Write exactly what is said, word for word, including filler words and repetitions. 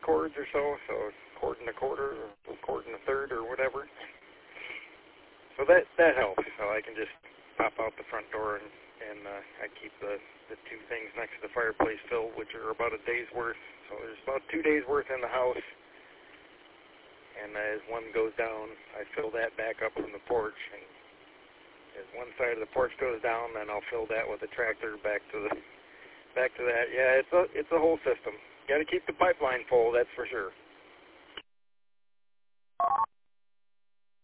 cords or so, so a cord and a quarter, or a cord and a third, or whatever. So that that helps. So I can just pop out the front door, and, and uh, I keep the, the two things next to the fireplace filled, which are about a day's worth. So there's about two days' worth in the house. And as one goes down, I fill that back up from the porch. And as one side of the porch goes down, then I'll fill that with a tractor back to the back to that. Yeah, it's a it's a whole system. Got to keep the pipeline full, that's for sure.